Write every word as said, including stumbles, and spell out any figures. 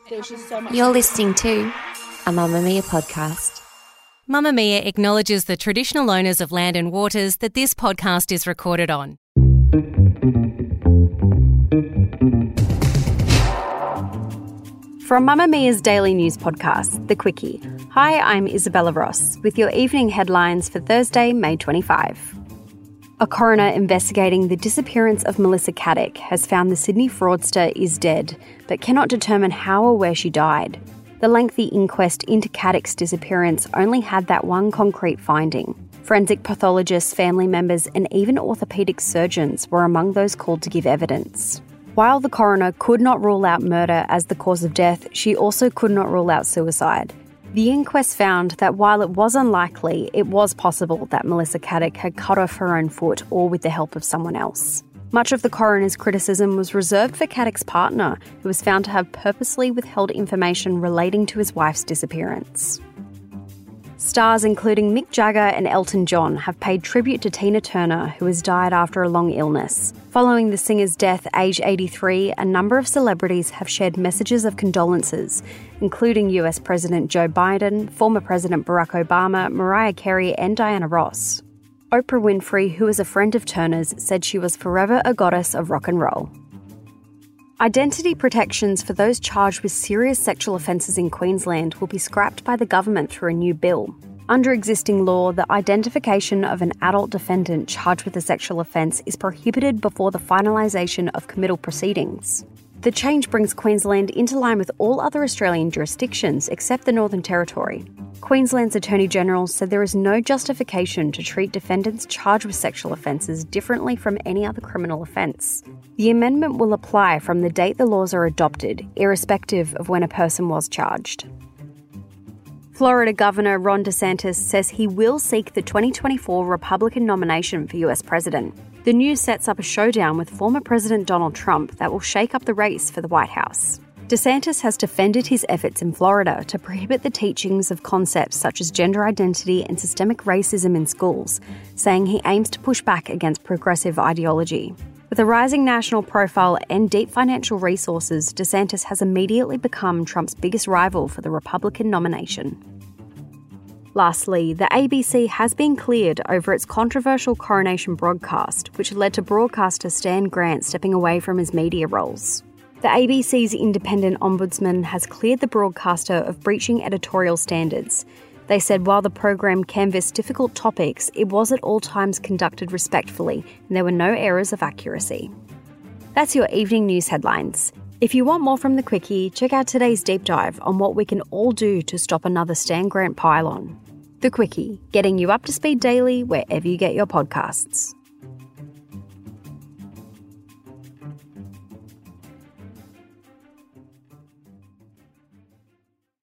You're listening to a Mamamia podcast. Mamamia acknowledges the traditional owners of land and waters that this podcast is recorded on. From Mamamia's daily news podcast, The Quickie. Hi, I'm Isabella Ross with your evening headlines for Thursday, May twenty-fifth. A coroner investigating the disappearance of Melissa Caddick has found the Sydney fraudster is dead, but cannot determine how or where she died. The lengthy inquest into Caddick's disappearance only had that one concrete finding. Forensic pathologists, family members, and even orthopaedic surgeons were among those called to give evidence. While the coroner could not rule out murder as the cause of death, she also could not rule out suicide. The inquest found that while it was unlikely, it was possible that Melissa Caddick had cut off her own foot or with the help of someone else. Much of the coroner's criticism was reserved for Caddick's partner, who was found to have purposely withheld information relating to his wife's disappearance. Stars including Mick Jagger and Elton John have paid tribute to Tina Turner, who has died after a long illness. Following the singer's death, aged eighty-three, a number of celebrities have shared messages of condolences, including U S President Joe Biden, former President Barack Obama, Mariah Carey, and Diana Ross. Oprah Winfrey, who is a friend of Turner's, said she was forever a goddess of rock and roll. Identity protections for those charged with serious sexual offences in Queensland will be scrapped by the government through a new bill. Under existing law, the identification of an adult defendant charged with a sexual offence is prohibited before the finalisation of committal proceedings. The change brings Queensland into line with all other Australian jurisdictions except the Northern Territory. Queensland's Attorney-General said there is no justification to treat defendants charged with sexual offences differently from any other criminal offence. The amendment will apply from the date the laws are adopted, irrespective of when a person was charged. Florida Governor Ron DeSantis says he will seek the twenty twenty-four Republican nomination for U S President. The news sets up a showdown with former President Donald Trump that will shake up the race for the White House. DeSantis has defended his efforts in Florida to prohibit the teachings of concepts such as gender identity and systemic racism in schools, saying he aims to push back against progressive ideology. With a rising national profile and deep financial resources, DeSantis has immediately become Trump's biggest rival for the Republican nomination. Lastly, the A B C has been cleared over its controversial coronation broadcast, which led to broadcaster Stan Grant stepping away from his media roles. The A B C's independent ombudsman has cleared the broadcaster of breaching editorial standards. They said while the program canvassed difficult topics, it was at all times conducted respectfully and there were no errors of accuracy. That's your evening news headlines. If you want more from The Quickie, check out today's deep dive on what we can all do to stop another Stan Grant pile-on. The Quickie, getting you up to speed daily wherever you get your podcasts.